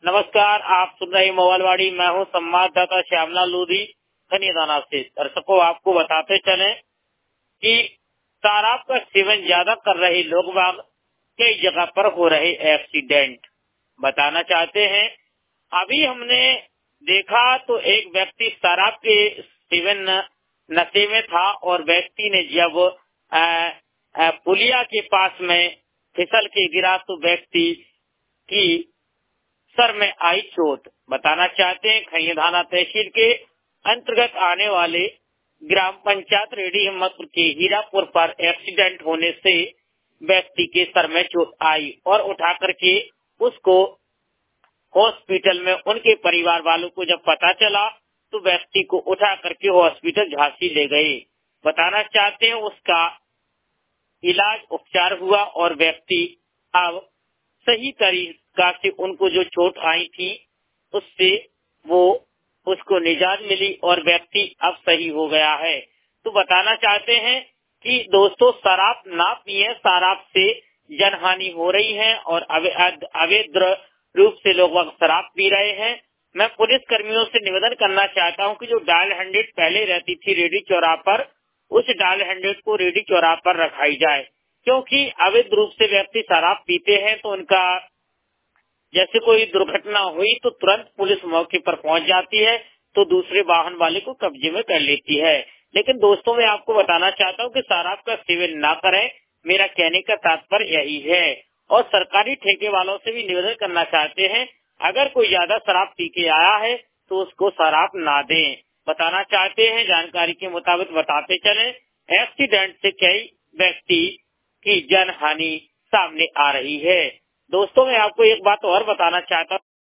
नमस्कार, आप सुन रहे मोबाइलवाड़ी। मैं हूं संवाददाता श्यामला लोधी खनियादाना से। दर्शकों, आपको बताते चले कि शराब का सेवन ज्यादा कर रहे लोग बाग कई जगह पर हो रहे एक्सीडेंट बताना चाहते हैं। अभी हमने देखा तो एक व्यक्ति शराब के सेवन नशे में था और व्यक्ति ने जब पुलिया के पास में फिसल के गिरा तो व्यक्ति की सर में आई चोट। बताना चाहते हैं खनियादाना तहसील के अंतर्गत आने वाले ग्राम पंचायत रेडी हिम्मतपुर के हीरापुर पर एक्सीडेंट होने से व्यक्ति के सर में चोट आई और उठा करके उसको हॉस्पिटल में उनके परिवार वालों को जब पता चला तो व्यक्ति को उठा करके हॉस्पिटल झांसी ले गए। बताना चाहते हैं उसका इलाज उपचार हुआ और व्यक्ति अब सही तरीका से उनको जो चोट आई थी उससे वो उसको निजात मिली और व्यक्ति अब सही हो गया है। तो बताना चाहते हैं कि दोस्तों, शराब ना पिए, शराब से जनहानि हो रही है और अवैध रूप से लोग शराब पी रहे हैं। मैं पुलिस कर्मियों से निवेदन करना चाहता हूं कि जो डायल 100 पहले रहती थी रेडी चौराहा पर, उस डायल 100 को रेडी चौराहा पर रखाई जाए, क्योंकि अवैध रूप से व्यक्ति शराब पीते हैं तो उनका जैसे कोई दुर्घटना हुई तो तुरंत पुलिस मौके पर पहुंच जाती है तो दूसरे वाहन वाले को कब्जे में कर लेती है। लेकिन दोस्तों, मैं आपको बताना चाहता हूं कि शराब का सेवन ना करें, मेरा कहने का तात्पर्य यही है। और सरकारी ठेके वालों से भी निवेदन करना चाहते हैं, अगर कोई ज्यादा शराब पी के आया है तो उसको शराब ना दें। बताना चाहते हैं, जानकारी के मुताबिक बताते चले, एक्सीडेंट से कई व्यक्ति की जनहानि सामने आ रही है। दोस्तों, मैं आपको एक बात और बताना चाहता हूँ।